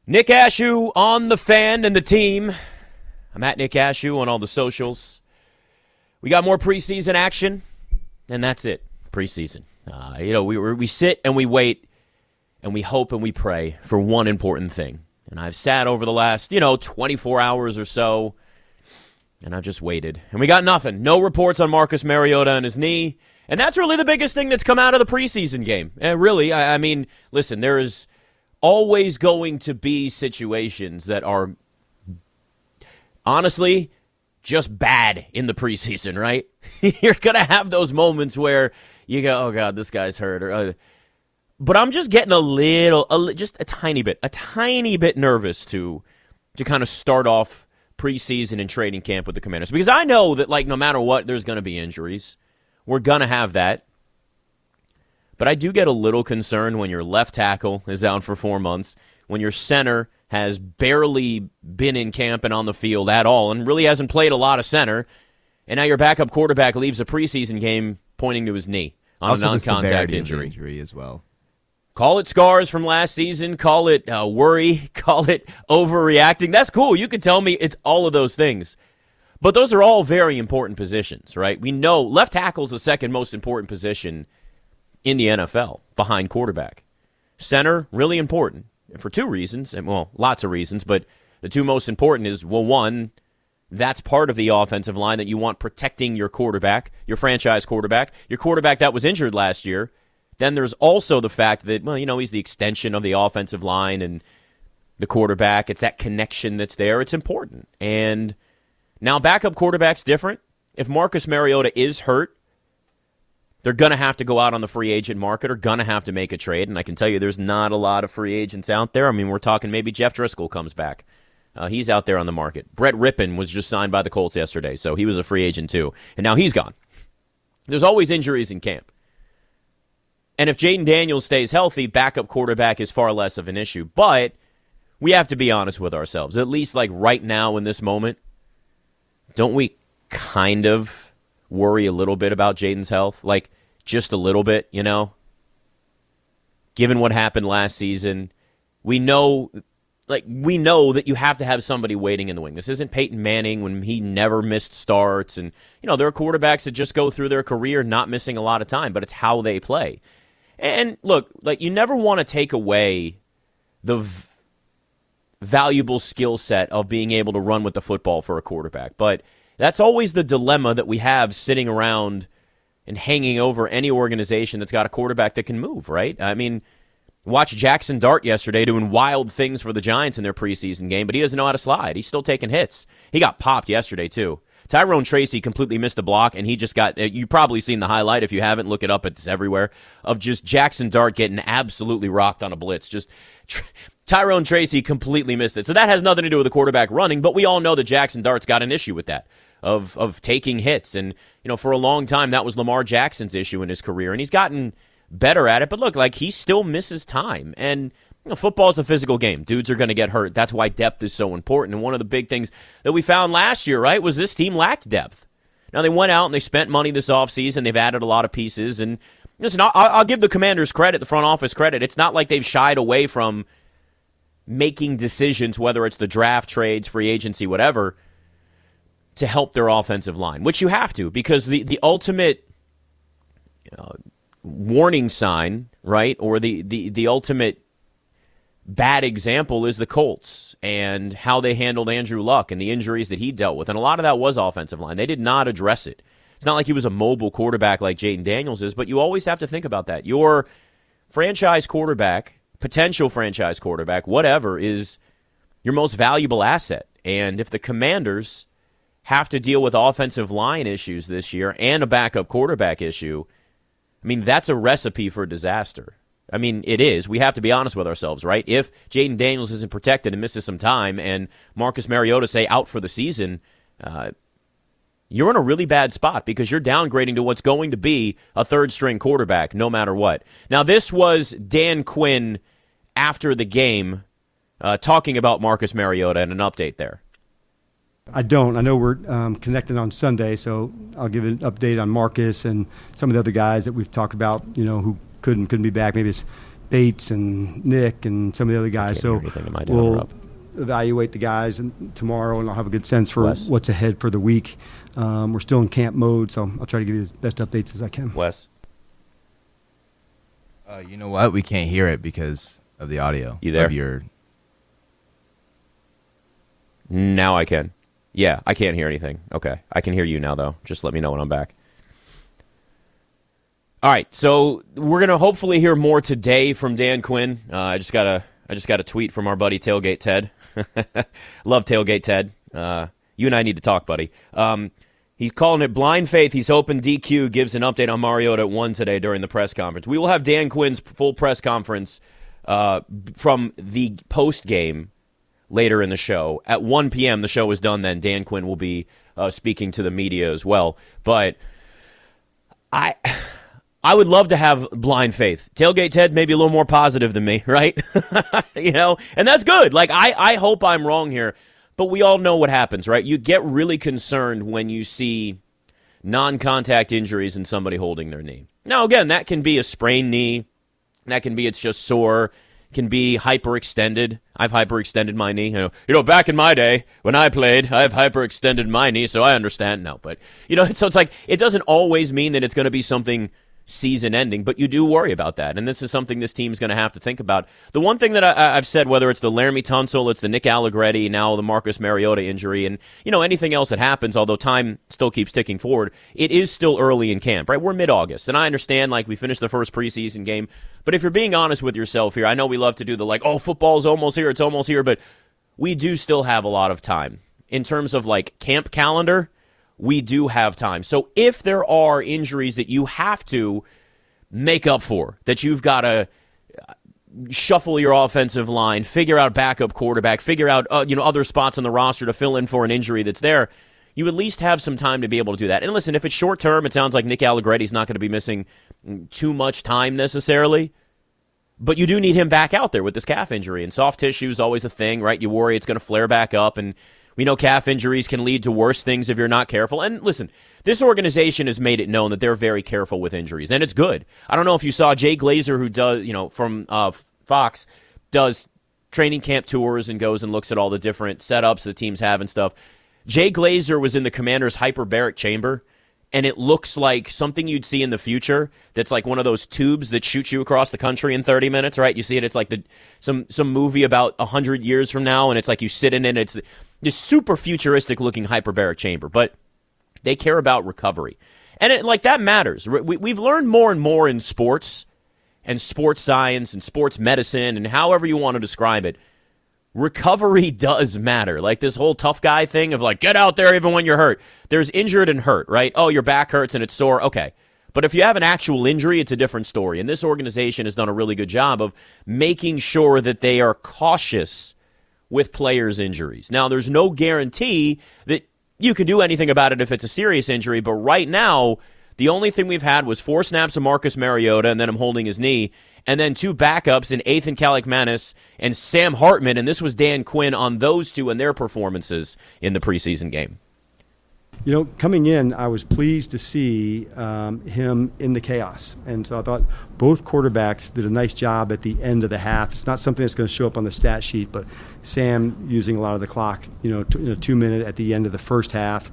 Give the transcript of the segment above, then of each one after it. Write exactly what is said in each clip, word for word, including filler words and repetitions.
Nick Ashew on the Fan and the team. I'm at Nick Ashew on all the socials. We got more preseason action, and that's it. Preseason. Uh, you know, we we sit and we wait, and we hope and we pray for one important thing. And I've sat over the last, you know, twenty-four hours or so, and I've just waited. And we got nothing. No reports on Marcus Mariota and his knee. And that's really the biggest thing that's come out of the preseason game. And really, I, I mean, listen, there is always going to be situations that are honestly just bad in the preseason, right? You're going to have those moments where you go, oh, God, this guy's hurt. Or, uh, but I'm just getting a little, a, just a tiny bit, a tiny bit nervous to to kind of start off preseason and training camp with the Commanders. Because I know that, like, no matter what, there's going to be injuries. We're going to have that. But I do get a little concerned when your left tackle is out for four months, when your center has barely been in camp and on the field at all and really hasn't played a lot of center, and now your backup quarterback leaves a preseason game pointing to his knee on also a non-contact injury. injury as well. Call it scars from last season, call it uh, worry, call it overreacting. That's cool. You can tell me it's all of those things. But those are all very important positions, right? We know left tackle is the second most important position in the N F L, behind quarterback. Center, really important for two reasons, and well, lots of reasons, but the two most important is, well, one, that's part of the offensive line that you want protecting your quarterback, your franchise quarterback, your quarterback that was injured last year. Then there's also the fact that, well, you know, he's the extension of the offensive line and the quarterback. It's that connection that's there. It's important. And now backup quarterback's different. If Marcus Mariota is hurt, they're going to have to go out on the free agent market or going to have to make a trade. And I can tell you there's not a lot of free agents out there. I mean, we're talking maybe Jeff Driscoll comes back. Uh, he's out there on the market. Brett Rippon was just signed by the Colts yesterday, so he was a free agent too. And now he's gone. There's always injuries in camp. And if Jaden Daniels stays healthy, backup quarterback is far less of an issue. But we have to be honest with ourselves. At least like right now in this moment, don't we kind of worry a little bit about Jaden's health? Like, just a little bit, you know? Given what happened last season, we know, like, we know that you have to have somebody waiting in the wing. This isn't Peyton Manning when he never missed starts. And, you know, there are quarterbacks that just go through their career not missing a lot of time, but it's how they play. And, look, like, you never want to take away the v- valuable skill set of being able to run with the football for a quarterback. But that's always the dilemma that we have sitting around and hanging over any organization that's got a quarterback that can move, right? I mean, watch Jackson Dart yesterday doing wild things for the Giants in their preseason game, but he doesn't know how to slide. He's still taking hits. He got popped yesterday, too. Tyrone Tracy completely missed a block, and he just got, you've probably seen the highlight. If you haven't, look it up. It's everywhere, of just Jackson Dart getting absolutely rocked on a blitz. Just Tyrone Tracy completely missed it. So that has nothing to do with the quarterback running, but we all know that Jackson Dart's got an issue with that. Of of taking hits. And, you know, for a long time, that was Lamar Jackson's issue in his career. And he's gotten better at it. But look, like, he still misses time. And, you know, football's a physical game. Dudes are going to get hurt. That's why depth is so important. And one of the big things that we found last year, right, was this team lacked depth. Now, they went out and they spent money this offseason. They've added a lot of pieces. And, listen, I'll, I'll give the Commanders credit, the front office credit. It's not like they've shied away from making decisions, whether it's the draft, trades, free agency, whatever, to help their offensive line, which you have to, because the, the ultimate uh, warning sign, right, or the, the, the ultimate bad example is the Colts and how they handled Andrew Luck and the injuries that he dealt with. And a lot of that was offensive line. They did not address it. It's not like he was a mobile quarterback like Jaden Daniels is, but you always have to think about that. Your franchise quarterback, potential franchise quarterback, whatever, is your most valuable asset. And if the Commanders have to deal with offensive line issues this year and a backup quarterback issue, I mean, that's a recipe for disaster. I mean, it is. We have to be honest with ourselves, right? If Jaden Daniels isn't protected and misses some time and Marcus Mariota, say, out for the season, uh, you're in a really bad spot because you're downgrading to what's going to be a third-string quarterback no matter what. Now, this was Dan Quinn after the game uh, talking about Marcus Mariota and an update there. I don't. I know we're um, connected on Sunday, so I'll give an update on Marcus and some of the other guys that we've talked about, you know, who could and couldn't be back. Maybe it's Bates and Nick and some of the other guys. So we'll evaluate the guys and tomorrow, and I'll have a good sense for Wes. what's ahead for the week. Um, we're still in camp mode, so I'll try to give you the best updates as I can. Wes? Uh, you know what? We can't hear it because of the audio. You there? Of your... Now I can. Yeah, I can't hear anything. Okay. I can hear you now, though. Just let me know when I'm back. All right, so we're going to hopefully hear more today from Dan Quinn. Uh, I just got a I just got a tweet from our buddy Tailgate Ted. Love Tailgate Ted. Uh, you and I need to talk, buddy. Um, he's calling it blind faith. He's hoping D Q gives an update on Mariota at one today during the press conference. We will have Dan Quinn's full press conference uh, from the post game later in the show. At one p.m., the show is done then. Dan Quinn will be uh, speaking to the media as well. But I I would love to have blind faith. Tailgate Ted maybe a little more positive than me, right? You know, and that's good. Like, I, I hope I'm wrong here, but we all know what happens, right? You get really concerned when you see non-contact injuries in somebody holding their knee. Now, again, that can be a sprained knee. That can be it's just sore. Can be hyperextended. I've hyperextended my knee. You know, you know, back in my day when I played, I've hyperextended my knee, so I understand now. But, you know, so it's like it doesn't always mean that it's going to be something season ending, but you do worry about that. And this is something this team's going to have to think about. The one thing that I, I've said, whether it's the Laramie Tunsil, it's the Nick Allegretti, now the Marcus Mariota injury, and, you know, anything else that happens, although time still keeps ticking forward, it is still early in camp, right? We're mid-August, and I understand, like, we finished the first preseason game, but if you're being honest with yourself here, I know we love to do the, like, oh, football's almost here, it's almost here, but we do still have a lot of time. In terms of, like, camp calendar, we do have time. So if there are injuries that you have to make up for, that you've got to shuffle your offensive line, figure out backup quarterback, figure out uh, you know other spots on the roster to fill in for an injury that's there, you at least have some time to be able to do that. And listen, if it's short term, it sounds like Nick Allegretti's not going to be missing too much time necessarily, but you do need him back out there with this calf injury, and soft tissue is always a thing, right? You worry it's going to flare back up, and we know calf injuries can lead to worse things if you're not careful. And listen, this organization has made it known that they're very careful with injuries, and it's good. I don't know if you saw Jay Glazer, who does, you know, from uh, Fox, does training camp tours and goes and looks at all the different setups the teams have and stuff. Jay Glazer was in the Commander's hyperbaric chamber, and it looks like something you'd see in the future that's like one of those tubes that shoots you across the country in thirty minutes, right? You see it, it's like the some some movie about one hundred years from now, and it's like you sit in it, it's this super futuristic-looking hyperbaric chamber, but they care about recovery. And it, like that matters. We, we've learned more and more in sports and sports science and sports medicine and however you want to describe it. Recovery does matter. Like this whole tough guy thing of like, get out there even when you're hurt. There's injured and hurt, right? Oh, your back hurts and it's sore. Okay. But if you have an actual injury, it's a different story. And this organization has done a really good job of making sure that they are cautious with players' injuries. Now, there's no guarantee that you can do anything about it if it's a serious injury, but right now, the only thing we've had was four snaps of Marcus Mariota, and then him holding his knee, and then two backups in Ethan Kalikmanis and Sam Hartman, and this was Dan Quinn on those two and their performances in the preseason game. You know, coming in, I was pleased to see um, him in the chaos. And so I thought both quarterbacks did a nice job at the end of the half. It's not something that's going to show up on the stat sheet, but Sam using a lot of the clock, you know, t- you know two minute at the end of the first half.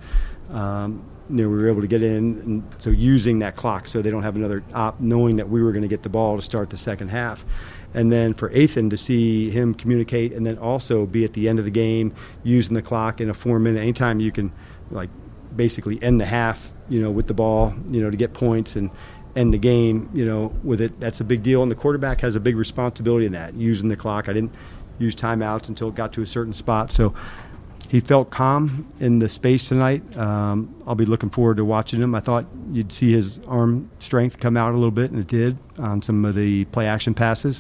Um, you know, we were able to get in, and so using that clock so they don't have another op, knowing that we were going to get the ball to start the second half. And then for Ethan to see him communicate and then also be at the end of the game using the clock in a four-minute, anytime you can, like, basically end the half, you know, with the ball, you know, to get points and end the game, you know, with it, that's a big deal. And the quarterback has a big responsibility in that, using the clock. I didn't use timeouts until it got to a certain spot. So he felt calm in the space tonight. Um, I'll be looking forward to watching him. I thought you'd see his arm strength come out a little bit, and it did on some of the play-action passes.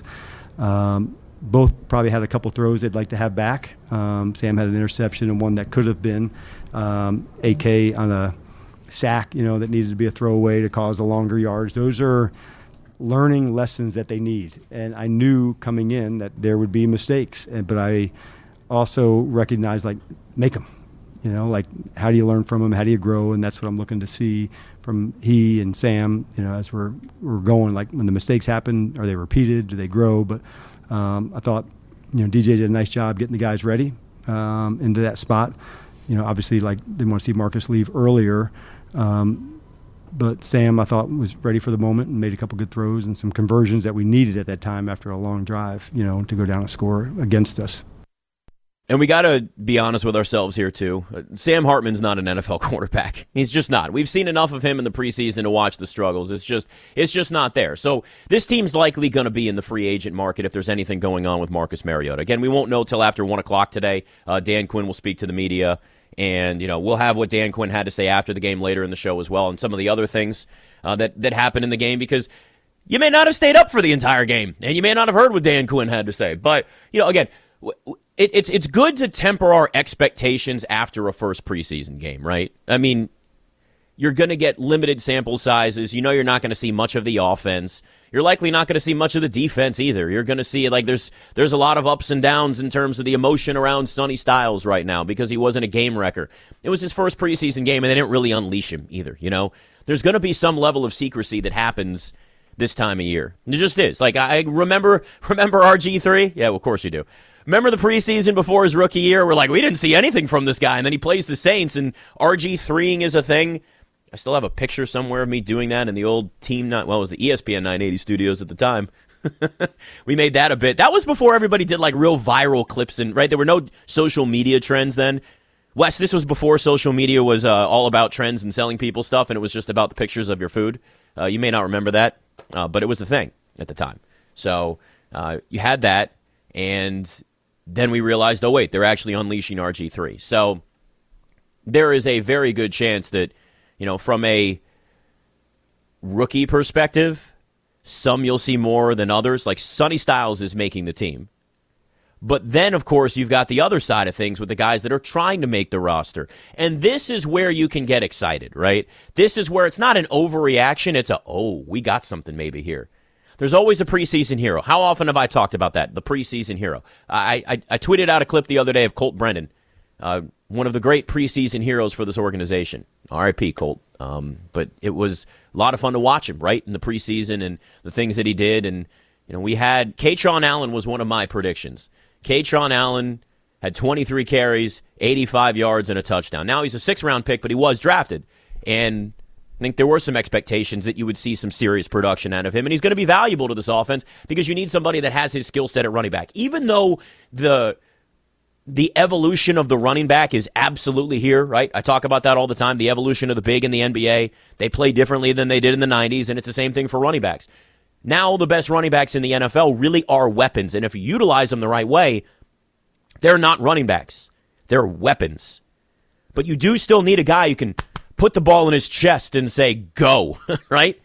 Um, both probably had a couple throws they'd like to have back. Um, Sam had an interception and one that could have been. Um, A K on a sack, you know, that needed to be a throwaway to cause the longer yards. Those are learning lessons that they need. And I knew coming in that there would be mistakes, and, but I also recognized, like, make them. You know, like how do you learn from him? How do you grow? And that's what I'm looking to see from he and Sam. You know, as we're we're going, like when the mistakes happen, are they repeated? Do they grow? But um, I thought, you know, D J did a nice job getting the guys ready um, into that spot. You know, obviously, like didn't want to see Marcus leave earlier. Um, But Sam, I thought, was ready for the moment and made a couple good throws and some conversions that we needed at that time after a long drive, you know, to go down and score against us. And we got to be honest with ourselves here, too. Sam Hartman's not an N F L quarterback. He's just not. We've seen enough of him in the preseason to watch the struggles. It's just it's just not there. So this team's likely going to be in the free agent market if there's anything going on with Marcus Mariota. Again, we won't know till after one o'clock today. Uh, Dan Quinn will speak to the media. And, you know, we'll have what Dan Quinn had to say after the game later in the show as well, and some of the other things uh, that, that happened in the game, because you may not have stayed up for the entire game, and you may not have heard what Dan Quinn had to say. But, you know, again, it, it's it's good to temper our expectations after a first preseason game, right? I mean, you're going to get limited sample sizes. You know you're not going to see much of the offense. You're likely not going to see much of the defense either. You're going to see, like, there's there's a lot of ups and downs in terms of the emotion around Sonny Styles right now because he wasn't a game wrecker. It was his first preseason game, and they didn't really unleash him either, you know? There's going to be some level of secrecy that happens this time of year. It just is. Like, I remember remember R G three? Yeah, well, of course you do. Remember the preseason before his rookie year? We're like, we didn't see anything from this guy, and then he plays the Saints, and R G three-ing is a thing. I still have a picture somewhere of me doing that in the old team, not well, it was the E S P N nine eighty studios at the time. We made that a bit. That was before everybody did like real viral clips, and right, there were no social media trends then. Wes, this was before social media was uh, all about trends and selling people stuff, and it was just about the pictures of your food. Uh, you may not remember that, uh, but it was the thing at the time. So uh, you had that, and then we realized, oh wait, they're actually unleashing R G three. So there is a very good chance that, you know, from a rookie perspective, some you'll see more than others. Like Sonny Styles is making the team. But then, of course, you've got the other side of things with the guys that are trying to make the roster. And this is where you can get excited, right? This is where it's not an overreaction. It's a, oh, we got something maybe here. There's always a preseason hero. How often have I talked about that? The preseason hero. I, I, I tweeted out a clip the other day of Colt Brennan, uh, one of the great preseason heroes for this organization. R I P Colt. Um, but it was a lot of fun to watch him, right, in the preseason and the things that he did. And, you know, we had Kaytron Allen was one of my predictions. Kaytron Allen had twenty-three carries, eighty-five yards, and a touchdown. Now he's a six-round pick, but he was drafted. And I think there were some expectations that you would see some serious production out of him. And he's going to be valuable to this offense because you need somebody that has his skill set at running back. Even though the the evolution of the running back is absolutely here, right? I talk about that all the time, the evolution of the big in the N B A. They play differently than they did in the nineties, and it's the same thing for running backs. Now the best running backs in the N F L really are weapons, and if you utilize them the right way, they're not running backs. They're weapons. But you do still need a guy who can put the ball in his chest and say, go, right?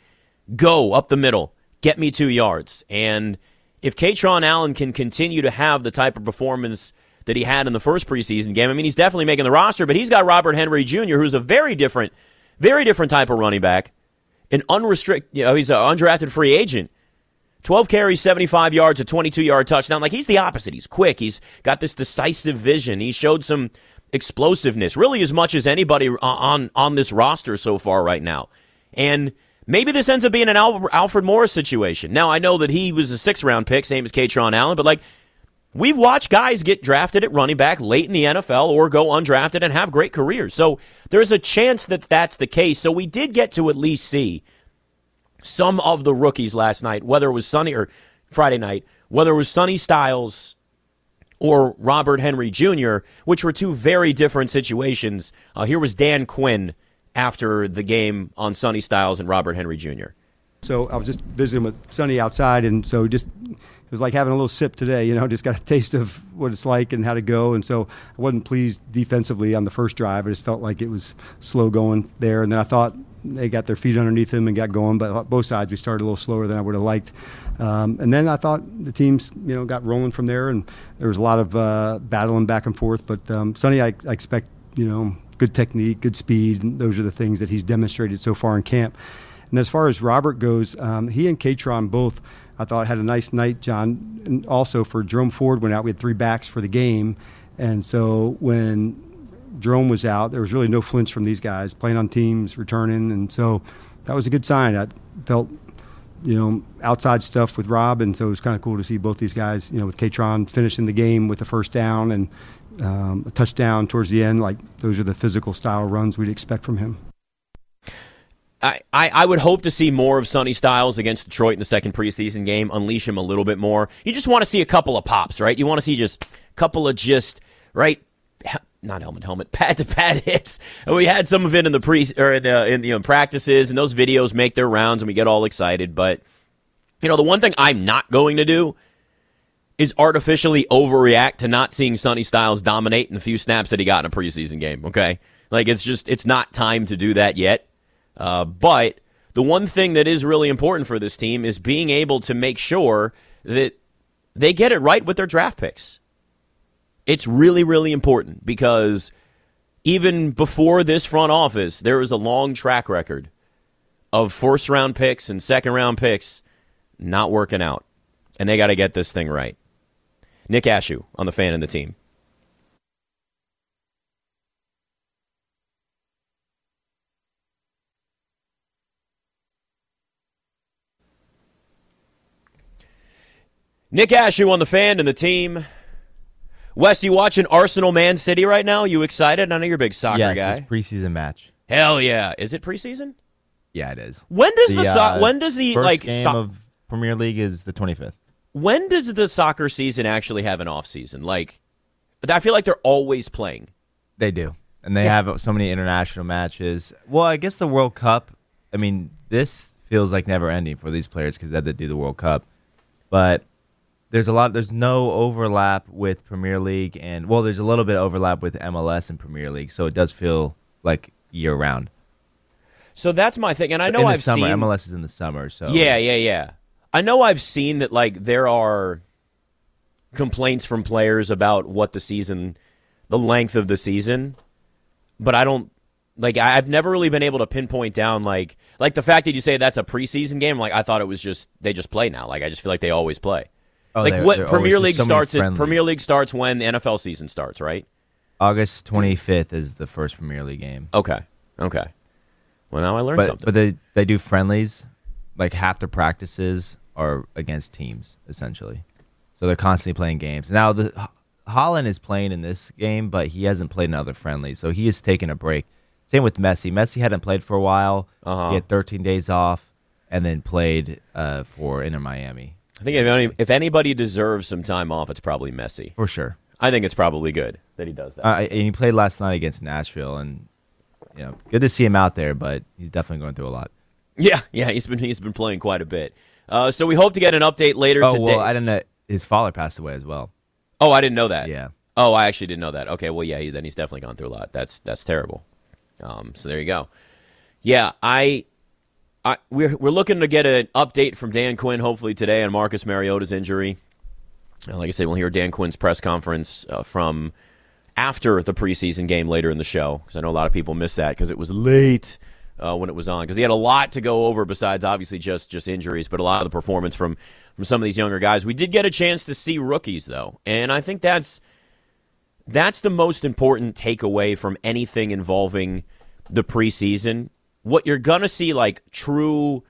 Go up the middle. Get me two yards. And if Kaytron Allen can continue to have the type of performance that he had in the first preseason game, I mean, he's definitely making the roster, but he's got Robert Henry Junior, who's a very different, very different type of running back. An unrestricted, you know, he's an undrafted free agent. twelve carries, seventy-five yards, a twenty-two-yard touchdown. Like, he's the opposite. He's quick. He's got this decisive vision. He showed some explosiveness, really as much as anybody on, on this roster so far right now. And maybe this ends up being an Al- Alfred Morris situation. Now, I know that he was a six-round pick, same as Kaytron Allen, but, like, we've watched guys get drafted at running back late in the N F L or go undrafted and have great careers. So there's a chance that that's the case. So we did get to at least see some of the rookies last night, whether it was Sonny or Friday night, whether it was Sonny Styles or Robert Henry Junior, which were two very different situations. Uh, here was Dan Quinn after the game on Sonny Styles and Robert Henry Junior So I was just visiting with Sonny outside, and so just it was like having a little sip today, you know, just got a taste of what it's like and how to go. And so I wasn't pleased defensively on the first drive. I just felt like it was slow going there. And then I thought they got their feet underneath them and got going, but both sides we started a little slower than I would have liked. Um, and then I thought the teams, you know, got rolling from there, and there was a lot of uh, battling back and forth. But um, Sonny, I, I expect, you know, good technique, good speed, and those are the things that he's demonstrated so far in camp. And as far as Robert goes, um, he and Kaytron both, I thought, had a nice night, John. And also for Jerome Ford went out. We had three backs for the game. And so when Jerome was out, there was really no flinch from these guys, playing on teams, returning. And so that was a good sign. I felt, you know, outside stuff with Rob, and so it was kind of cool to see both these guys, you know, with Katron finishing the game with a first down and um, a touchdown towards the end. Like, those are the physical style runs we'd expect from him. I, I, I would hope to see more of Sonny Styles against Detroit in the second preseason game, unleash him a little bit more. You just want to see a couple of pops, right? You want to see just a couple of just, right, not helmet, helmet, pad-to-pad hits. And we had some of it in the pre or in the in, you know, practices, and those videos make their rounds, and we get all excited. But, you know, the one thing I'm not going to do is artificially overreact to not seeing Sonny Styles dominate in the few snaps that he got in a preseason game, okay? Like, it's just, it's not time to do that yet. Uh, but the one thing that is really important for this team is being able to make sure that they get it right with their draft picks. It's really, really important because even before this front office, there was a long track record of first-round picks and second-round picks not working out. And they got to get this thing right. Nick Ashew on the Fan and the Team. Nick Ashew on the Fan and the Team. Wes, you watching Arsenal Man City right now? You excited? I know you're a big soccer yes, guy. Yes, this preseason match. Hell yeah! Is it preseason? Yeah, it is. When does the, the so- uh, when does the first like game so- of Premier League is the twenty-fifth? When does the soccer season actually have an off season? Like, I feel like they're always playing. They do, and they Yeah. have so many international matches. Well, I guess the World Cup. I mean, this feels like never ending for these players because they had to do the World Cup, but. There's a lot. There's no overlap with Premier League, and well, there's a little bit of overlap with M L S and Premier League, so it does feel like year round. So that's my thing, and I know in the I've summer, seen M L S is in the summer, so yeah, yeah, yeah. I know I've seen that like there are complaints from players about what the season, the length of the season, but I don't like. I've never really been able to pinpoint down like like the fact that you say that's a preseason game. Like I thought it was just they just play now. Like I just feel like they always play. Oh, like they're, what they're Premier always- League there's so many starts at friendlies. Premier League starts when the N F L season starts, right? August twenty-fifth is the first Premier League game. Okay. Okay. Well, now I learned But something. but they they do friendlies, like half the practices are against teams essentially, so they're constantly playing games. Now the Ho- Holland is playing in this game, but he hasn't played in other friendlies, so he is taking a break. Same with Messi. Messi hadn't played for a while. Uh-huh. He had thirteen days off, and then played uh, for Inter Miami. I think if, any, if anybody deserves some time off, it's probably Messi. For sure. I think it's probably good that he does that. Uh, and he played last night against Nashville, and you know, good to see him out there, but he's definitely going through a lot. Yeah, yeah, he's been he's been playing quite a bit. Uh, so we hope to get an update later Oh, today. well, I didn't know his father passed away as well. oh, I didn't know that. Yeah. Oh, I actually didn't know that. Okay, well, yeah, he, then he's definitely gone through a lot. That's that's terrible. Um, so there you go. Yeah, I, I we're we're looking to get an update from Dan Quinn hopefully today on Marcus Mariota's injury. Uh, like I said, we'll hear Dan Quinn's press conference uh, from after the preseason game later in the show because I know a lot of people missed that because it was late uh, when it was on because he had a lot to go over besides obviously just just injuries, but a lot of the performance from from some of these younger guys. We did get a chance to see rookies though, and I think that's. That's the most important takeaway from anything involving the preseason. What you're going to see like true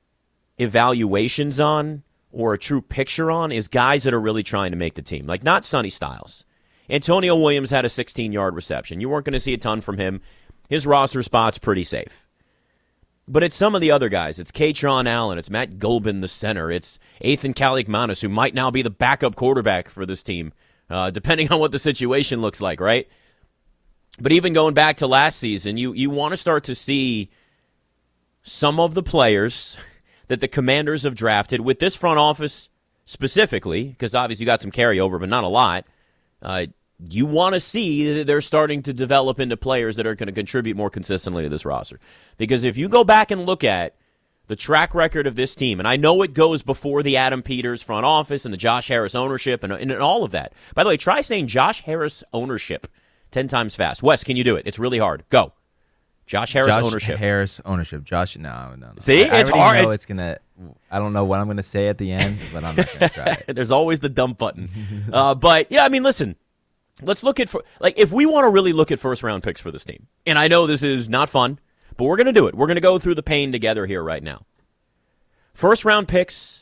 evaluations on or a true picture on is guys that are really trying to make the team. Like not Sonny Styles. Antonio Williams had a sixteen-yard reception. You weren't going to see a ton from him. His roster spot's pretty safe. But it's some of the other guys. It's Katron Allen. It's Matt Golbin, the center. It's Ethan Kaliakmanis, who might now be the backup quarterback for this team. Uh, depending on what the situation looks like, right? But even going back to last season, you you want to start to see some of the players that the Commanders have drafted with this front office specifically, because obviously you got some carryover, but not a lot. Uh, you want to see that they're starting to develop into players that are going to contribute more consistently to this roster. Because if you go back and look at the track record of this team, and I know it goes before the Adam Peters front office and the Josh Harris ownership and, and all of that. By the way, try saying Josh Harris ownership ten times fast. Wes, can you do it? It's really hard. Go. Josh Harris Josh ownership. Harris ownership. Josh, no, no, no. See? I, I It's already hard. know it's gonna. I don't know what I'm gonna say at the end, but I'm not gonna try it. There's always the dump button. uh, but, yeah, I mean, listen. let's look at, like, if we want to really look at first-round picks for this team, and I know this is not fun, but we're going to do it. We're going to go through the pain together here right now. First-round picks,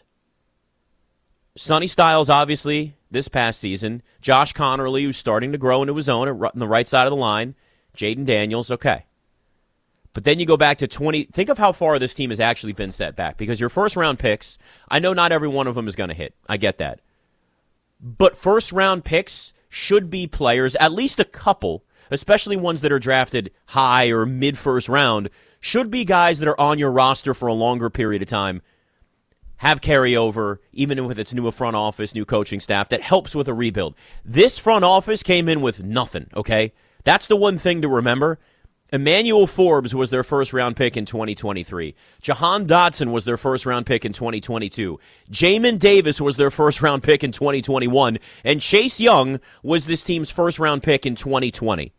Sonny Styles, obviously, this past season. Josh Connerly, who's starting to grow into his own on the right side of the line. Jaden Daniels, okay. But then you go back to twenty. Think of how far this team has actually been set back. Because your first-round picks, I know not every one of them is going to hit. I get that. But first-round picks should be players, at least a couple, especially ones that are drafted high or mid-first round, should be guys that are on your roster for a longer period of time, have carryover, even with its new front office, new coaching staff, that helps with a rebuild. This front office came in with nothing, okay? That's the one thing to remember. Emmanuel Forbes was their first-round pick in twenty twenty-three. Jahan Dotson was their first-round pick in twenty twenty-two. Jamin Davis was their first-round pick in twenty twenty-one. And Chase Young was this team's first-round pick in twenty twenty.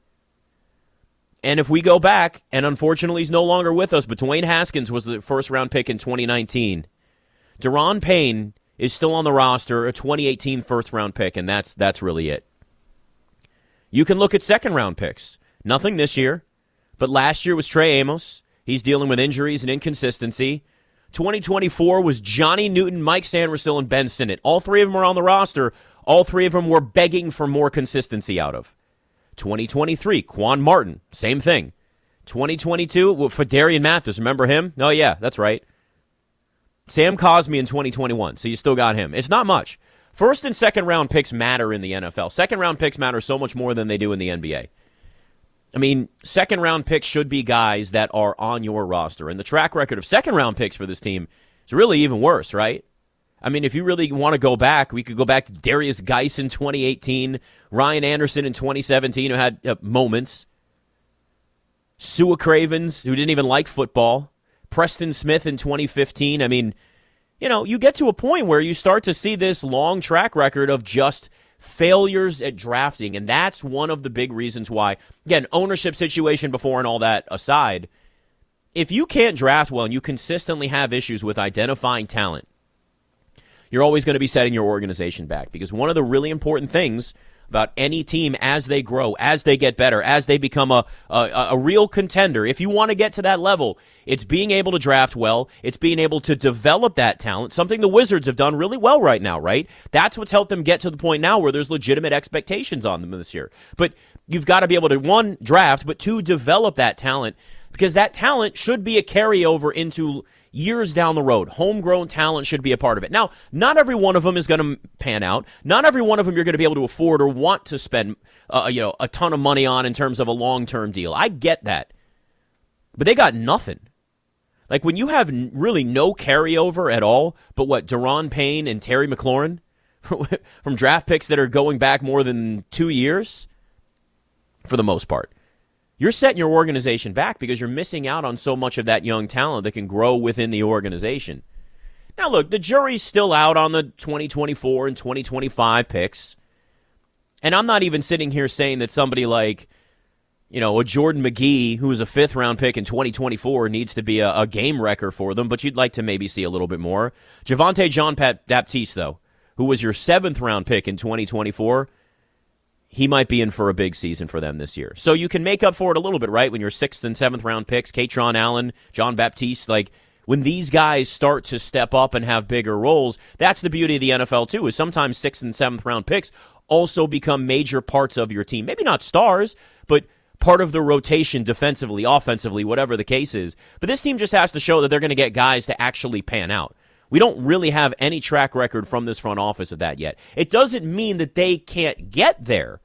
And if we go back, and unfortunately he's no longer with us, but Dwayne Haskins was the first-round pick in twenty nineteen. Deron Payne is still on the roster, a twenty eighteen first-round pick, and that's that's really it. You can look at second-round picks. Nothing this year. But last year was Trey Amos. He's dealing with injuries and inconsistency. twenty twenty-four was Johnny Newton, Mike Sanderson, and Ben Sinnott. All three of them are on the roster. All three of them were begging for more consistency out of. twenty twenty-three, Quan Martin, same thing. twenty twenty-two, well, Fedarian Mathis, remember him? Oh, yeah, that's right. Sam Cosmi in twenty twenty-one, so you still got him. It's not much. First and second round picks matter in the N F L. Second round picks matter so much more than they do in the N B A. I mean, second-round picks should be guys that are on your roster. And the track record of second-round picks for this team is really even worse, right? I mean, if you really want to go back, we could go back to Darius Geis in twenty eighteen, Ryan Anderson in twenty seventeen, who had uh, moments, Sua Cravens, who didn't even like football, Preston Smith in twenty fifteen. I mean, you know, you get to a point where you start to see this long track record of just failures at drafting, and that's one of the big reasons why, again, ownership situation before and all that aside, if you can't draft well and you consistently have issues with identifying talent, you're always going to be setting your organization back. Because one of the really important things about any team as they grow, as they get better, as they become a, a, a real contender, if you want to get to that level, it's being able to draft well. It's being able to develop that talent, something the Wizards have done really well right now, right? That's what's helped them get to the point now where there's legitimate expectations on them this year. But you've got to be able to, one, draft, but two, develop that talent, because that talent should be a carryover into years down the road. Homegrown talent should be a part of it. Now, not every one of them is going to pan out. Not every one of them you're going to be able to afford or want to spend uh, you know, a ton of money on in terms of a long-term deal. I get that. But they got nothing. Like, when you have really no carryover at all, but what, Deron Payne and Terry McLaurin from draft picks that are going back more than two years, for the most part, you're setting your organization back because you're missing out on so much of that young talent that can grow within the organization. Now, look, the jury's still out on the twenty twenty-four and twenty twenty-five picks. And I'm not even sitting here saying that somebody like, you know, a Jordan McGee, who was a fifth-round pick in twenty twenty-four, needs to be a, a game wrecker for them, but you'd like to maybe see a little bit more. Javonte John Baptiste, though, who was your seventh-round pick in twenty twenty-four, he might be in for a big season for them this year. So you can make up for it a little bit, right? When your sixth and seventh round picks, Katron Allen, John Baptiste, like when these guys start to step up and have bigger roles, that's the beauty of the N F L too, is sometimes sixth and seventh round picks also become major parts of your team. Maybe not stars, but part of the rotation defensively, offensively, whatever the case is. But this team just has to show that they're going to get guys to actually pan out. We don't really have any track record from this front office of that yet. It doesn't mean that they can't get there.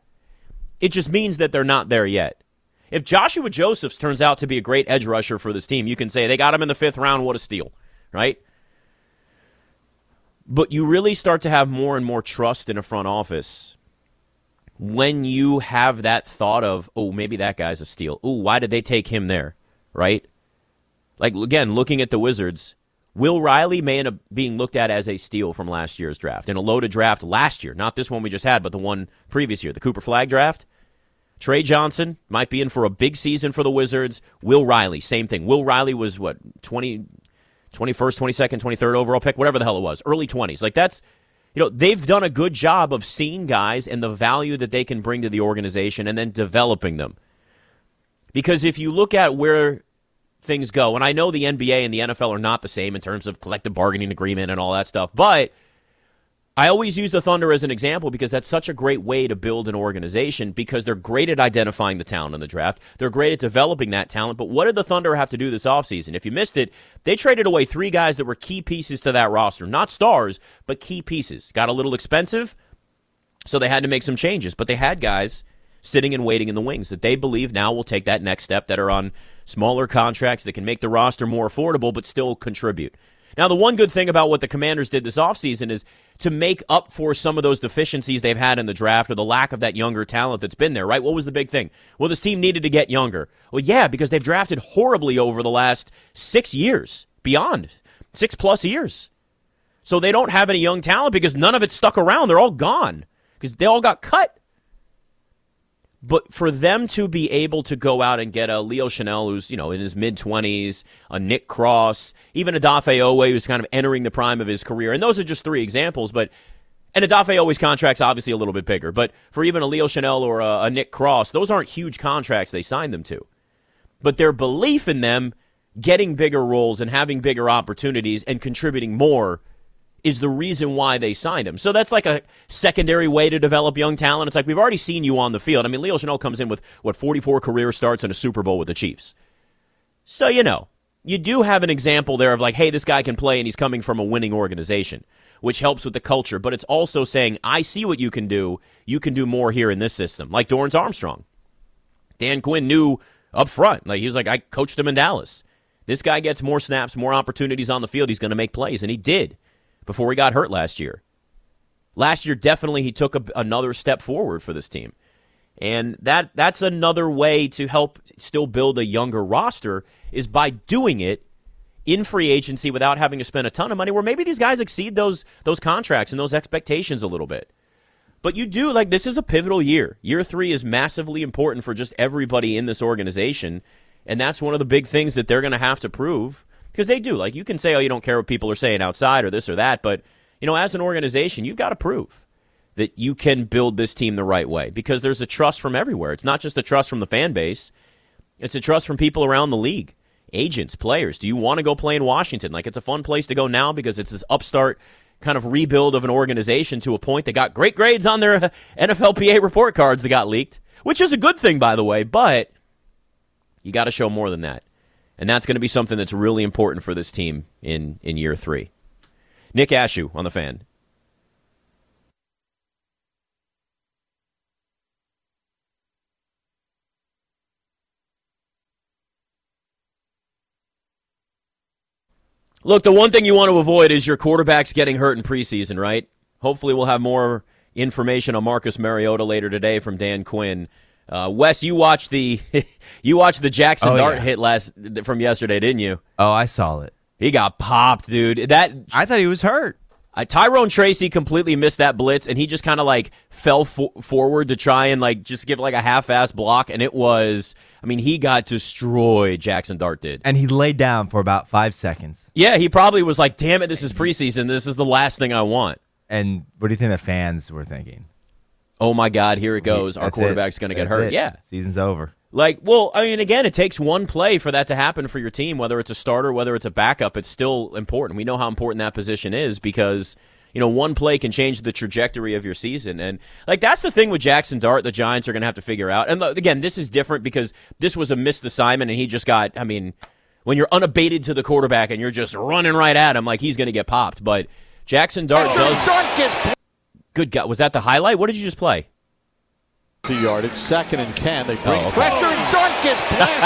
It just means that they're not there yet. If Joshua Josephs turns out to be a great edge rusher for this team, you can say they got him in the fifth round, what a steal, right? But you really start to have more and more trust in a front office when you have that thought of, oh, maybe that guy's a steal. Oh, why did they take him there, right? Like, again, looking at the Wizards, Will Riley may end up being looked at as a steal from last year's draft. In a loaded draft last year, not this one we just had, but the one previous year, the Cooper Flagg draft. Trey Johnson might be in for a big season for the Wizards. Will Riley, same thing. Will Riley was, what, twenty, twenty-first, twenty-second, twenty-third overall pick, whatever the hell it was, early twenties. Like, that's, you know, they've done a good job of seeing guys and the value that they can bring to the organization and then developing them. Because if you look at where things go, and I know the N B A and the N F L are not the same in terms of collective bargaining agreement and all that stuff, but I always use the Thunder as an example because that's such a great way to build an organization because they're great at identifying the talent in the draft. They're great at developing that talent. But what did the Thunder have to do this offseason? If you missed it, they traded away three guys that were key pieces to that roster. Not stars, but key pieces. Got a little expensive, so they had to make some changes. But they had guys sitting and waiting in the wings that they believe now will take that next step, that are on smaller contracts that can make the roster more affordable but still contribute. Now, the one good thing about what the Commanders did this offseason is to make up for some of those deficiencies they've had in the draft or the lack of that younger talent that's been there, right? What was the big thing? Well, this team needed to get younger. Well, yeah, because they've drafted horribly over the last six years, beyond six-plus years. So they don't have any young talent because none of it stuck around. They're all gone because they all got cut. But for them to be able to go out and get a Leo Chanel who's, you know, in his mid-twenties, a Nick Cross, even Adafe Owe who's kind of entering the prime of his career, and those are just three examples, but and Adafe Owe's contract's obviously a little bit bigger, but for even a Leo Chanel or a, a Nick Cross, those aren't huge contracts they signed them to. But their belief in them getting bigger roles and having bigger opportunities and contributing more is the reason why they signed him. So that's like a secondary way to develop young talent. It's like we've already seen you on the field. I mean, Leo Chanel comes in with, what, forty-four career starts and a Super Bowl with the Chiefs. So, you know, you do have an example there of like, hey, this guy can play and he's coming from a winning organization, which helps with the culture. But it's also saying, I see what you can do. You can do more here in this system. Like Dorrance Armstrong. Dan Quinn knew up front. Like he was like, I coached him in Dallas. This guy gets more snaps, more opportunities on the field. He's going to make plays. And he did. Before he got hurt last year. Last year, definitely he took a, another step forward for this team. And that that's another way to help still build a younger roster is by doing it in free agency without having to spend a ton of money where maybe these guys exceed those those contracts and those expectations a little bit. But you do, like, this is a pivotal year. Year three is massively important for just everybody in this organization. And that's one of the big things that they're going to have to prove. Because they do. Like, you can say, oh, you don't care what people are saying outside or this or that. But, you know, as an organization, you've got to prove that you can build this team the right way. Because there's a trust from everywhere. It's not just a trust from the fan base. It's a trust from people around the league. Agents, players. Do you want to go play in Washington? Like, it's a fun place to go now because it's this upstart kind of rebuild of an organization to a point that got great grades on their N F L P A report cards that got leaked. Which is a good thing, by the way. But you got to show more than that. And that's going to be something that's really important for this team in, in year three. Nick Ashew on the Fan. Look, the one thing you want to avoid is your quarterbacks getting hurt in preseason, right? Hopefully we'll have more information on Marcus Mariota later today from Dan Quinn. Uh, Wes, you watched the you watched the Jackson oh, Dart yeah. hit last from yesterday, didn't you? Oh, I saw it. He got popped, dude. That I thought he was hurt. Uh, Tyrone Tracy completely missed that blitz, and he just kind of like fell fo- forward to try and like just give like a half-ass block, and it was, I mean, he got destroyed. Jackson Dart did, and he laid down for about five seconds. Yeah, he probably was like, "Damn it, this is preseason. This is the last thing I want." And what do you think the fans were thinking? Oh my God, here it goes. That's Our quarterback's going to get hurt. It. Yeah, season's over. Like, well, I mean, again, it takes one play for that to happen for your team, whether it's a starter, whether it's a backup. It's still important. We know how important that position is because, you know, one play can change the trajectory of your season. And, like, that's the thing with Jackson Dart the Giants are going to have to figure out. And, again, this is different because this was a missed assignment, and he just got, I mean, when you're unabated to the quarterback and you're just running right at him, like, he's going to get popped. But Jackson Dart does. Dart gets Good God. Was that the highlight? What did you just play? The yardage, second and ten. They bring oh, okay. pressure, and Dart gets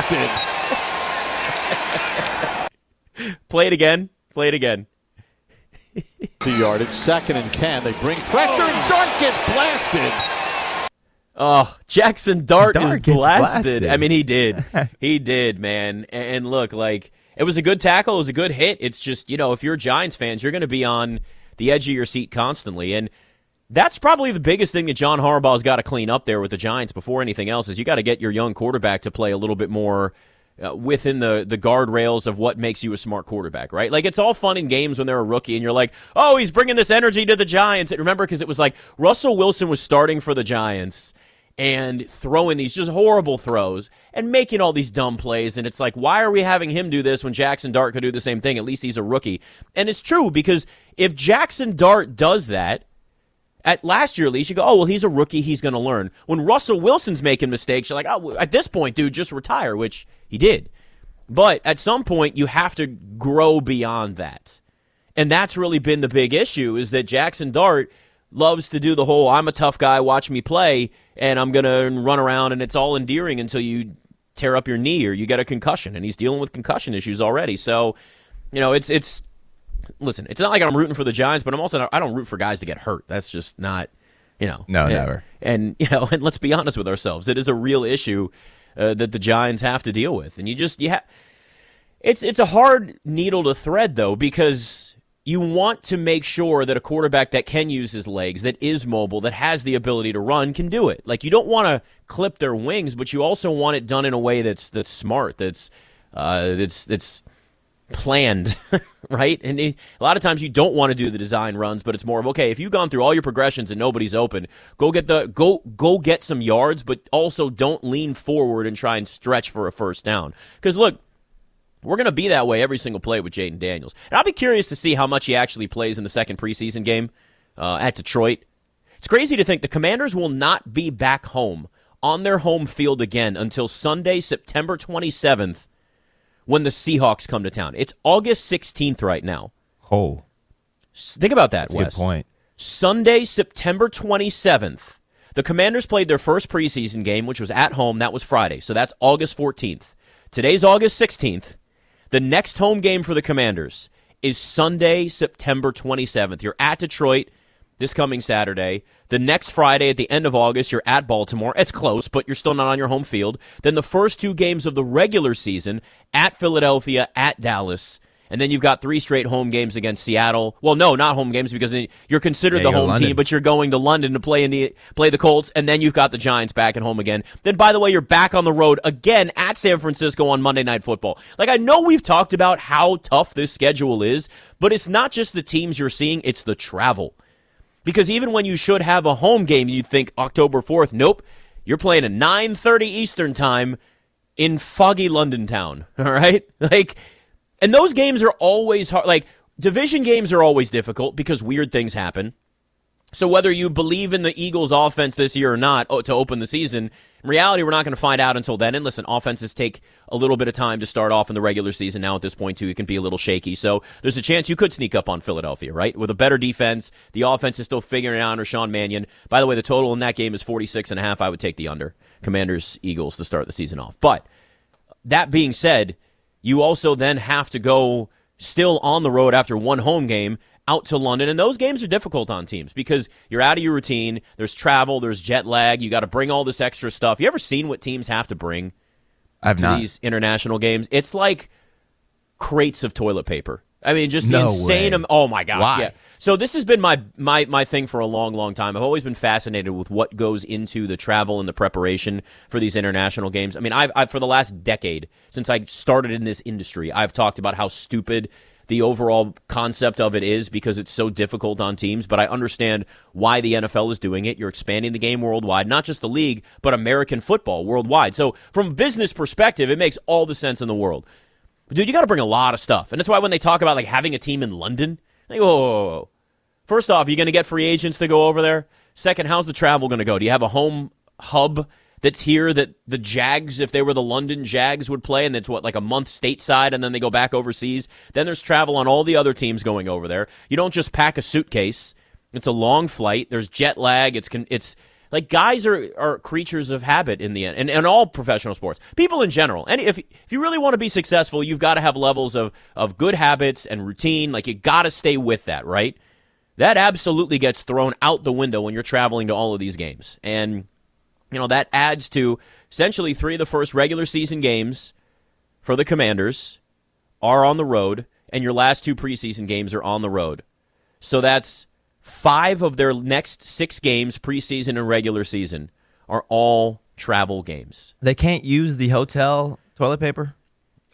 blasted. Play it again. Play it again. The yardage, second and ten. They bring pressure, and Dart gets blasted. Oh, Jackson Dart, Dart is gets blasted. blasted. I mean, he did. He did, man. And look, like, it was a good tackle. It was a good hit. It's just, you know, if you're Giants fans, you're going to be on the edge of your seat constantly. And that's probably the biggest thing that John Harbaugh's got to clean up there with the Giants before anything else is you got to get your young quarterback to play a little bit more uh, within the, the guardrails of what makes you a smart quarterback, right? Like, it's all fun in games when they're a rookie and you're like, oh, he's bringing this energy to the Giants. And remember, because it was like Russell Wilson was starting for the Giants and throwing these just horrible throws and making all these dumb plays. And it's like, why are we having him do this when Jackson Dart could do the same thing? At least he's a rookie. And it's true, because if Jackson Dart does that, at last year at least, you go, oh, well, he's a rookie, he's going to learn. When Russell Wilson's making mistakes, you're like, oh, at this point, dude, just retire, which he did. But at some point, you have to grow beyond that. And that's really been the big issue, is that Jackson Dart loves to do the whole, I'm a tough guy, watch me play, and I'm going to run around, and it's all endearing until you tear up your knee or you get a concussion. And he's dealing with concussion issues already. So, you know, it's it's listen, it's not like I'm rooting for the Giants, but I'm also not, I don't root for guys to get hurt. That's just not, you know. No, and, never. And, you know, and let's be honest with ourselves. It is a real issue uh, that the Giants have to deal with. And you just, you have, it's, it's a hard needle to thread, though, because you want to make sure that a quarterback that can use his legs, that is mobile, that has the ability to run, can do it. Like, you don't want to clip their wings, but you also want it done in a way that's that's smart, that's uh, that's that's planned, right? And it, a lot of times you don't want to do the design runs, but it's more of, okay, if you've gone through all your progressions and nobody's open, go get the go go get some yards, but also don't lean forward and try and stretch for a first down. Because look, we're going to be that way every single play with Jaden Daniels. And I'll be curious to see how much he actually plays in the second preseason game uh, at Detroit. It's crazy to think the Commanders will not be back home on their home field again until Sunday, September twenty-seventh, when the Seahawks come to town. It's August sixteenth right now. Oh. Think about that, That's a Wes. good point. Sunday, September twenty-seventh, the Commanders played their first preseason game, which was at home. That was Friday, so that's August fourteenth. Today's August sixteenth. The next home game for the Commanders is Sunday, September twenty-seventh. You're at Detroit this coming Saturday. The next Friday at the end of August, you're at Baltimore. It's close, but you're still not on your home field. Then the first two games of the regular season, at Philadelphia, at Dallas. And then you've got three straight home games against Seattle. Well, no, not home games, because you're considered Yeah, the you go home London. team, but you're going to London to play in the play the Colts, and then you've got the Giants back at home again. Then, by the way, you're back on the road again at San Francisco on Monday Night Football. Like, I know we've talked about how tough this schedule is, but it's not just the teams you're seeing, it's the travel. Because even when you should have a home game, you think October fourth, nope, you're playing at nine thirty Eastern time in foggy London town, all right? Like, and those games are always hard. Like, division games are always difficult because weird things happen. So whether you believe in the Eagles' offense this year or not oh, to open the season, in reality, we're not going to find out until then. And listen, offenses take a little bit of time to start off in the regular season. Now at this point, too, it can be a little shaky. So there's a chance you could sneak up on Philadelphia, right? With a better defense, the offense is still figuring it out under Sean Mannion. By the way, the total in that game is forty-six and a half. I would take the under. Commanders, Eagles to start the season off. But that being said, you also then have to go still on the road after one home game out to London, and those games are difficult on teams because you're out of your routine. There's travel, there's jet lag. You got to bring all this extra stuff. You ever seen what teams have to bring I've to not. these international games? It's like crates of toilet paper. I mean, just No the insane. way. Am- oh my gosh! Why? Yeah. So this has been my my my thing for a long, long time. I've always been fascinated with what goes into the travel and the preparation for these international games. I mean, I've, I've for the last decade since I started in this industry, I've talked about how stupid the overall concept of it is because it's so difficult on teams, but I understand why the N F L is doing it. You're expanding the game worldwide, not just the league, but American football worldwide. So from a business perspective, it makes all the sense in the world. But dude, you got to bring a lot of stuff. And that's why when they talk about like having a team in London, they go, whoa, whoa, whoa. First off, are you going to get free agents to go over there? Second, how's the travel going to go? Do you have a home hub that's here that the Jags, if they were the London Jags, would play, and it's what, like a month stateside, and then they go back overseas? Then there's travel on all the other teams going over there. You don't just pack a suitcase. It's a long flight. There's jet lag. It's it's like guys are, are creatures of habit in the end, and, and all professional sports. People in general. And if, if you really want to be successful, you've got to have levels of, of good habits and routine. Like, you got to stay with that, right? That absolutely gets thrown out the window when you're traveling to all of these games. And you know, that adds to essentially three of the first regular season games for the Commanders are on the road, and your last two preseason games are on the road. So that's five of their next six games, preseason and regular season, are all travel games. They can't use the hotel toilet paper?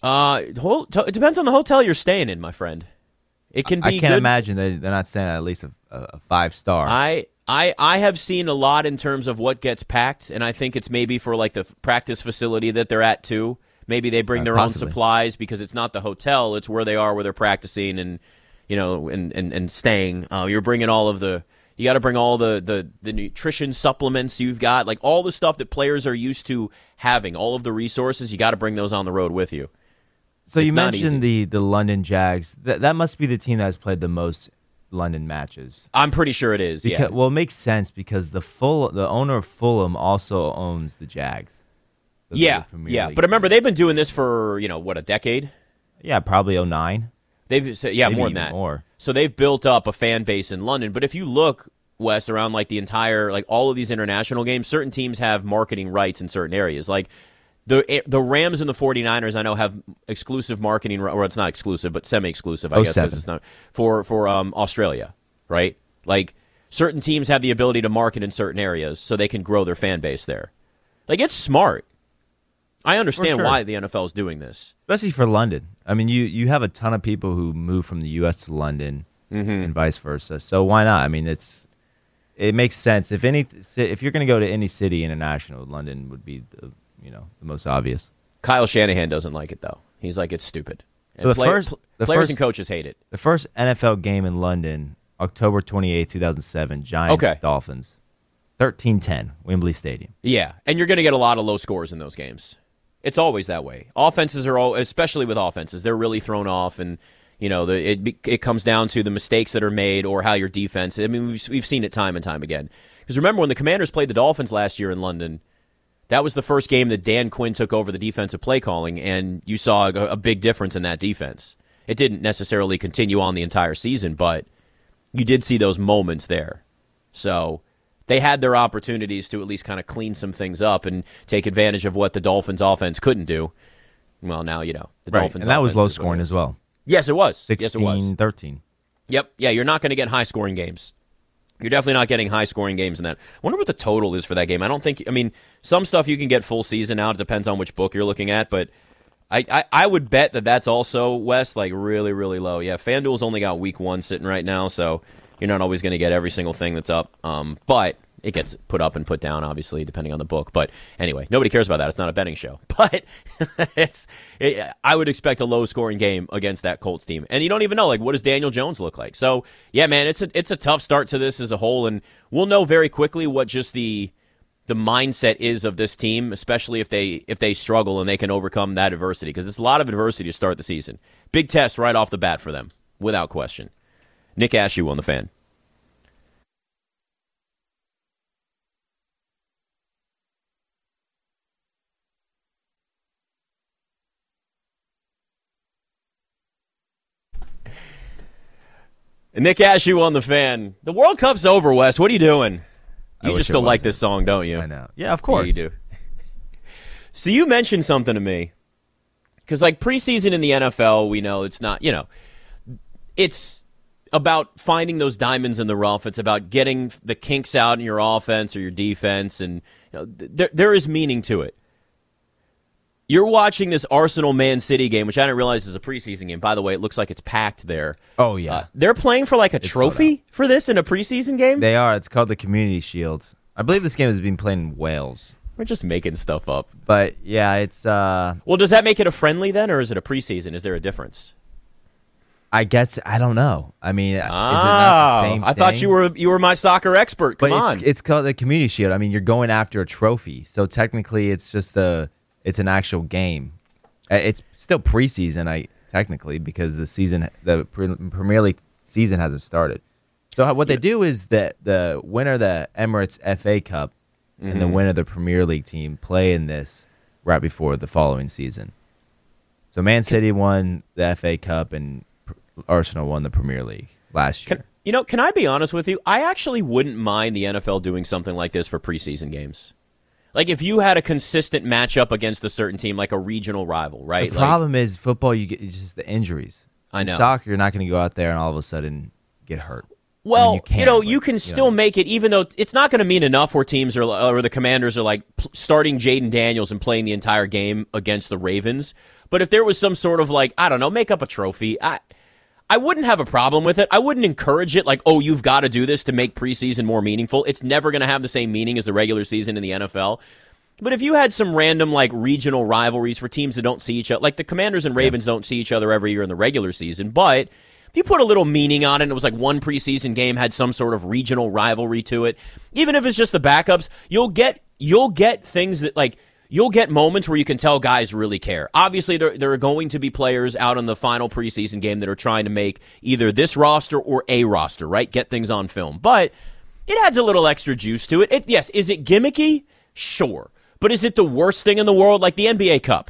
Uh, whole, t- it depends on the hotel you're staying in, my friend. It can be. I can't good. imagine that they're not staying at at least a, a five star. I, I, I have seen a lot in terms of what gets packed, and I think it's maybe for like the practice facility that they're at too. Maybe they bring Uh, their possibly. own supplies because it's not the hotel; it's where they are, where they're practicing, and you know, and and, and staying. Uh, you're bringing all of the. You got to bring all the, the the nutrition supplements you've got, like all the stuff that players are used to having, all of the resources. You got to bring those on the road with you. So It's you not mentioned the, the London Jags. That that must be the team that has played the most London matches. I'm pretty sure it is. Because, yeah. Well, it makes sense because the full the owner of Fulham also owns the Jags. So they're Yeah. the Premier Yeah. League But remember, team. they've been doing this for you know what a decade. yeah, probably oh nine. They've so, yeah Maybe more than even that. more. So they've built up a fan base in London. But if you look, Wes, around like the entire like all of these international games, certain teams have marketing rights in certain areas. Like the the Rams and the 49ers, I know, have exclusive marketing, or it's not exclusive, but semi-exclusive, I guess, because it's not for for um, Australia, right? Like certain teams have the ability to market in certain areas so they can grow their fan base there. Like it's smart. I understand sure. why the N F L is doing this. Especially for London. I mean, you, you have a ton of people who move from the U S to London Mm-hmm. and vice versa. So why not? I mean, it's it makes sense. If any, if you're going to go to any city international, London would be the you know the most obvious. Kyle Shanahan doesn't like it though. He's like it's stupid. And So the player- first- pl- the players first- and coaches hate it. The first N F L game in London, October twenty-eighth, two thousand seven, Giants Okay. Dolphins, thirteen ten, Wembley Stadium. Yeah, and you're going to get a lot of low scores in those games. It's always that way. Offenses are all, especially with offenses, they're really thrown off, and you know the, it be- it comes down to the mistakes that are made or how your defense. I mean, we've we've seen it time and time again. Because remember when the Commanders played the Dolphins last year in London, that was the first game that Dan Quinn took over the defensive play calling, and you saw a, a big difference in that defense. It didn't necessarily continue on the entire season, but you did see those moments there. So they had their opportunities to at least kind of clean some things up and take advantage of what the Dolphins' offense couldn't do. Well, now, you know, the Right, Dolphins' and that was offense low is what scoring it as is. well. Yes, it was. sixteen, yes, it was. thirteen. Yep. Yeah, you're not going to get high-scoring games. You're definitely not getting high-scoring games in that. I wonder what the total is for that game. I don't think – I mean, some stuff you can get full season out. It depends on which book you're looking at, but I, I, I would bet that that's also, Wes, like really, really low. Yeah, FanDuel's only got week one sitting right now, so you're not always going to get every single thing that's up. Um, but it gets put up and put down, obviously, depending on the book. But anyway, nobody cares about that. It's not a betting show. But it's it, I would expect a low-scoring game against that Colts team. And you don't even know, like, what does Daniel Jones look like? So, yeah, man, it's a, it's a tough start to this as a whole, and we'll know very quickly what just the the mindset is of this team, especially if they if they struggle and they can overcome that adversity, because it's a lot of adversity to start the season. Big test right off the bat for them, without question. Nick Ashew on the Fan. Nick Ashew on the Fan. The World Cup's over, Wes. What are you doing? I You wish just it still like wasn't. this song, don't you? I know. Yeah, of course. Yeah, you do. So you mentioned something to me. Because, like, preseason in the N F L, we know it's not, you know, it's about finding those diamonds in the rough. It's about getting the kinks out in your offense or your defense. And you know, th- there, there is meaning to it. You're watching this Arsenal-Man City game, which I didn't realize is a preseason game. By the way, it looks like it's packed there. Oh, yeah. Uh, they're playing for, like, a It's sold trophy for this in a preseason game? They are. It's called the Community Shield. I believe this game has been played in Wales. We're just making stuff up. But, yeah, it's, uh, Well, does that make it a friendly then, or is it a preseason? Is there a difference? I guess, I don't know. I mean, is it not Ah, the same I thought thing? you were you were my soccer expert. Come But on. it's, it's called the Community Shield. I mean, you're going after a trophy. So, technically, it's just a, it's an actual game. Uh, It's still preseason, I technically, because the season, the pre- Premier League season hasn't started. So how, what they do is that the winner of the Emirates F A Cup and the winner of the Premier League team play in this right before the following season. So Man City won the F A Cup and P- Arsenal won the Premier League last year. Can, you know, can I be honest with you? I actually wouldn't mind the N F L doing something like this for preseason games. Like if you had a consistent matchup against a certain team, like a regional rival, right? The Like- problem is football. You get it's just the injuries. I In know. soccer, you're not going to go out there and all of a sudden get hurt. Well, I mean, you, you can, know, but, you can you still know. make it, even though it's not going to mean enough where teams are, or the Commanders are like p- starting Jaden Daniels and playing the entire game against the Ravens. But if there was some sort of like, I don't know, make up a trophy, I I wouldn't have a problem with it. I wouldn't encourage it like, oh, you've got to do this to make preseason more meaningful. It's never going to have the same meaning as the regular season in the N F L. But if you had some random like regional rivalries for teams that don't see each other, like the Commanders and Ravens yeah. don't see each other every year in the regular season, but if you put a little meaning on it and it was like one preseason game had some sort of regional rivalry to it, even if it's just the backups, you'll get you'll get things that like you'll get moments where you can tell guys really care. Obviously, there, there are going to be players out in the final preseason game that are trying to make either this roster or a roster, right? Get things on film. But it adds a little extra juice to it. it yes, is it gimmicky? Sure. But is it the worst thing in the world, like the N B A Cup?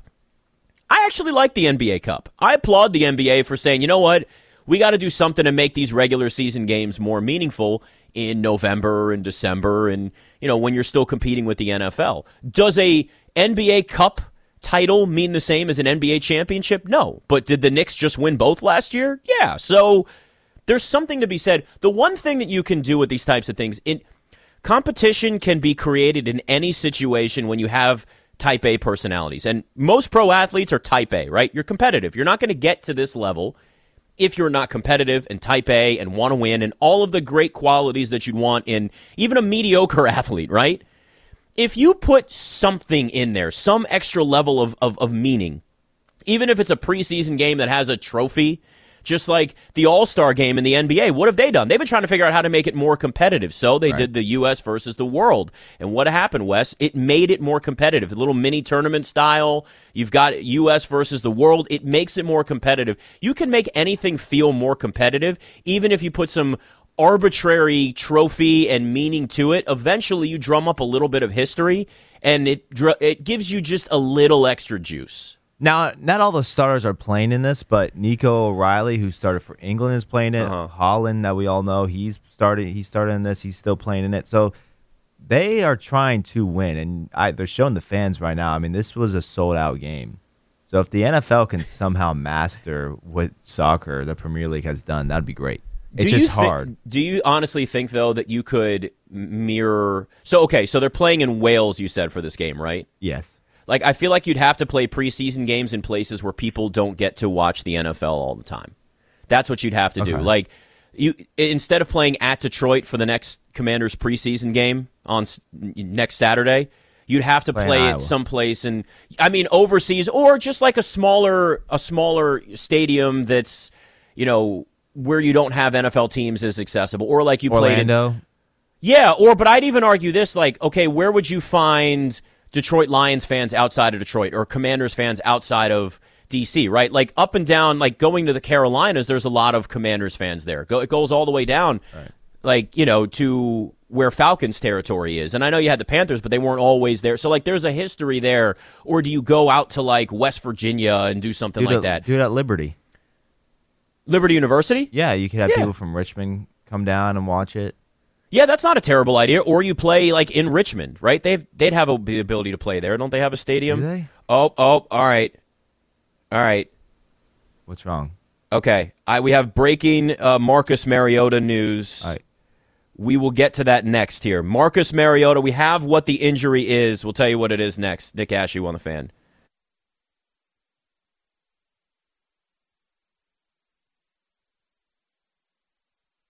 I actually like the N B A Cup. I applaud the N B A for saying, you know what? We got to do something to make these regular season games more meaningful in November and December and, you know, when you're still competing with the N F L. Does a N B A Cup title mean the same as an N B A championship? No. But did the Knicks just win both last year? Yeah. So there's something to be said. The one thing that you can do with these types of things, it, competition can be created in any situation when you have type A personalities. And most pro athletes are type A, right? You're competitive. You're not going to get to this level if you're not competitive and type A and want to win and all of the great qualities that you'd want in even a mediocre athlete, right? If you put something in there, some extra level of, of, of meaning, even if it's a preseason game that has a trophy, just like the All-Star game in the N B A, what have they done? They've been trying to figure out how to make it more competitive. So they right. did the U S versus the world. And what happened, Wes? It made it more competitive. A little mini tournament style. You've got U S versus the world. It makes it more competitive. You can make anything feel more competitive, even if you put some arbitrary trophy and meaning to it. Eventually, you drum up a little bit of history, and it it gives you just a little extra juice. Now, not all the starters are playing in this, but Nico O'Reilly, who started for England, is playing it. Uh-huh. Holland, that we all know, he's started. He started in this. He's still playing in it. So they are trying to win, and I, they're showing the fans right now. I mean, this was a sold-out game. So if the N F L can somehow master what soccer, the Premier League, has done, that'd be great. It's do just thi- hard. Do you honestly think, though, that you could mirror? So, okay, so they're playing in Wales, you said, for this game, right? Yes. Like, I feel like you'd have to play preseason games in places where people don't get to watch the N F L all the time. That's what you'd have to do. Okay. Like, you instead of playing at Detroit for the next Commanders preseason game on s- next Saturday, you'd have to play, play it someplace, and I mean overseas, or just like a smaller a smaller stadium that's, you know, where you don't have N F L teams as accessible, or like you Orlando. played in, yeah, or but I'd even argue this, like, okay, where would you find Detroit Lions fans outside of Detroit or Commanders fans outside of D C, right? Like up and down, like going to the Carolinas, there's a lot of Commanders fans there. Go, it goes all the way down, right. like, you know, to where Falcons territory is. And I know you had the Panthers, but they weren't always there. So, like, there's a history there. Or do you go out to, like, West Virginia and do something do like it, that? Do it at Liberty. Liberty University? Yeah, you could have yeah. people from Richmond come down and watch it. Yeah, that's not a terrible idea. Or you play like in Richmond, right? They've they'd have a, the ability to play there, don't they? Have a stadium? Do they? Oh, oh, all right, all right. What's wrong? Okay, I we have breaking uh, Marcus Mariota news. All right. We will get to that next here. Marcus Mariota. We have what the injury is. We'll tell you what it is next. Nick Ashew on the Fan.